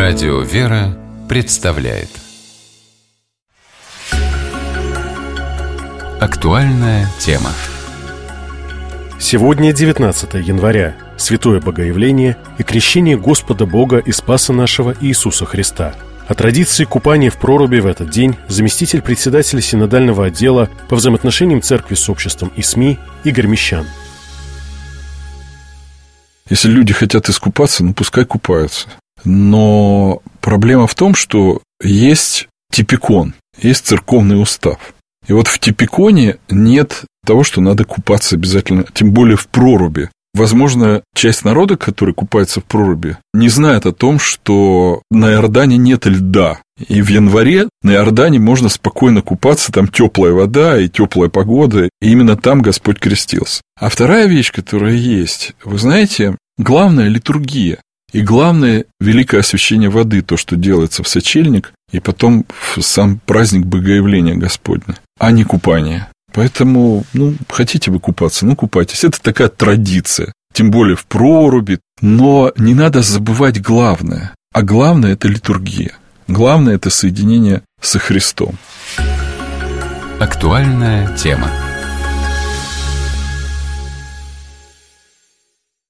Радио «Вера» представляет актуальная тема. Сегодня 19 января, Святое Богоявление и крещение Господа Бога и Спаса нашего Иисуса Христа. О традиции купания в проруби в этот день заместитель председателя синодального отдела по взаимоотношениям церкви с обществом и СМИ Игорь Мещан. Если люди хотят искупаться, пускай купаются. Но проблема в том, что есть типикон, есть церковный устав. И вот в типиконе нет того, что надо купаться обязательно, тем более в проруби. Возможно, часть народа, который купается в проруби, не знает о том, что на Иордане нет льда. И в январе на Иордане можно спокойно купаться, там теплая вода и теплая погода, и именно там Господь крестился. А вторая вещь, которая есть, вы знаете, главная литургия. И главное – великое освящение воды, то, что делается в сочельник, и потом в сам праздник Богоявления Господня, а не купание. Поэтому, хотите вы купаться, купайтесь. Это такая традиция, тем более в проруби. Но не надо забывать главное. А главное – это литургия. Главное – это соединение со Христом. Актуальная тема.